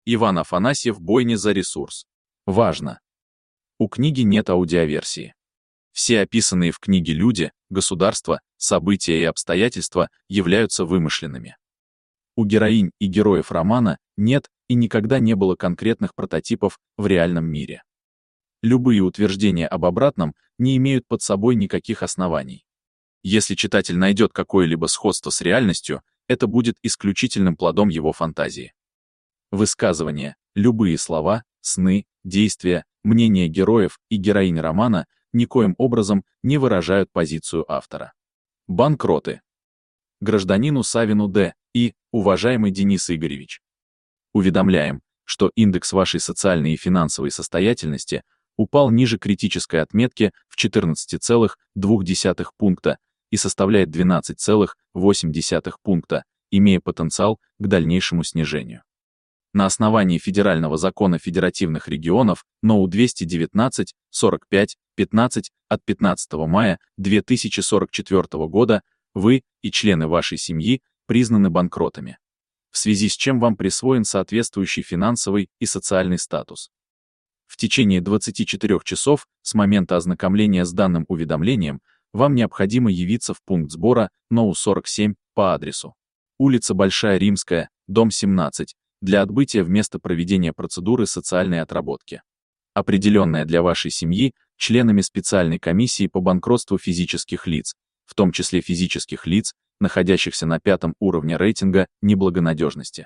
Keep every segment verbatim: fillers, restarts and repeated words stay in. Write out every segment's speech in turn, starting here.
Иван Афанасьев «Бойня за ресурс». Важно! У книги нет аудиоверсии. Все описанные в книге люди, государства, события и обстоятельства являются вымышленными. У героинь и героев романа нет и никогда не было конкретных прототипов в реальном мире. Любые утверждения об обратном не имеют под собой никаких оснований. Если читатель найдет какое-либо сходство с реальностью, это будет исключительным плодом его фантазии. Высказывания, любые слова, сны, действия, мнения героев и героинь романа никоим образом не выражают позицию автора. Банкроты. Гражданину Савину Д. И. Уважаемый Денис Игоревич. Уведомляем, что индекс вашей социальной и финансовой состоятельности упал ниже критической отметки в четырнадцать целых два десятых пункта и составляет двенадцать целых восемь десятых пункта, имея потенциал к дальнейшему снижению. На основании Федерального закона федеративных регионов НОУ двести девятнадцать сорок пять пятнадцать от пятнадцатого мая две тысячи сорок четвёртого года вы и члены вашей семьи признаны банкротами, в связи с чем вам присвоен соответствующий финансовый и социальный статус. В течение двадцати четырёх часов с момента ознакомления с данным уведомлением вам необходимо явиться в пункт сбора НОУ сорок семь по адресу улица Большая Римская, дом семнадцать, для отбытия в место проведения процедуры социальной отработки, определенная для вашей семьи членами специальной комиссии по банкротству физических лиц, в том числе физических лиц, находящихся на пятом уровне рейтинга неблагонадежности.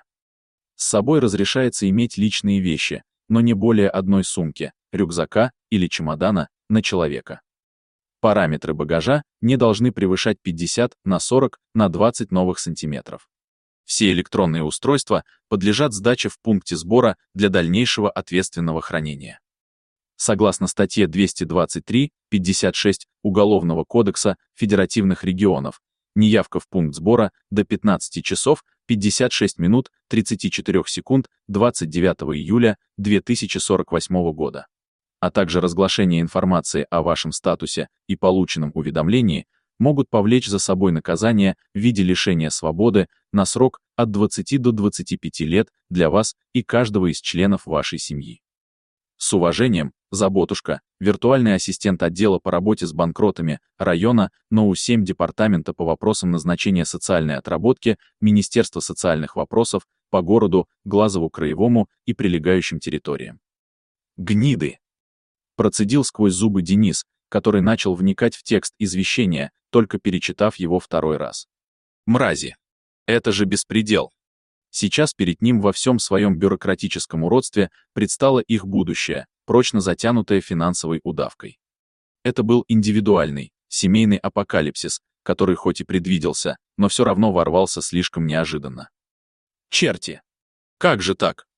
С собой разрешается иметь личные вещи, но не более одной сумки, рюкзака или чемодана на человека. Параметры багажа не должны превышать пятьдесят на сорок на двадцать новых сантиметров. Все электронные устройства подлежат сдаче в пункте сбора для дальнейшего ответственного хранения. Согласно статье двести двадцать три пятьдесят шесть Уголовного кодекса федеративных регионов, неявка в пункт сбора до пятнадцати часов пятьдесят шесть минут тридцать четыре секунд двадцать девятого июля две тысячи сорок восьмого года, а также разглашение информации о вашем статусе и полученном уведомлении могут повлечь за собой наказание в виде лишения свободы на срок от двадцати до двадцати пяти лет для вас и каждого из членов вашей семьи. С уважением, Заботушка, виртуальный ассистент отдела по работе с банкротами района НОУ семь Департамента по вопросам назначения социальной отработки Министерства социальных вопросов по городу Глазову Краевому и прилегающим территориям. Гниды! Процедил сквозь зубы Денис, который начал вникать в текст извещения, только перечитав его второй раз. Мрази! Это же беспредел! Сейчас перед ним во всем своем бюрократическом уродстве предстало их будущее, прочно затянутое финансовой удавкой. Это был индивидуальный, семейный апокалипсис, который хоть и предвиделся, но все равно ворвался слишком неожиданно. Черти! Как же так?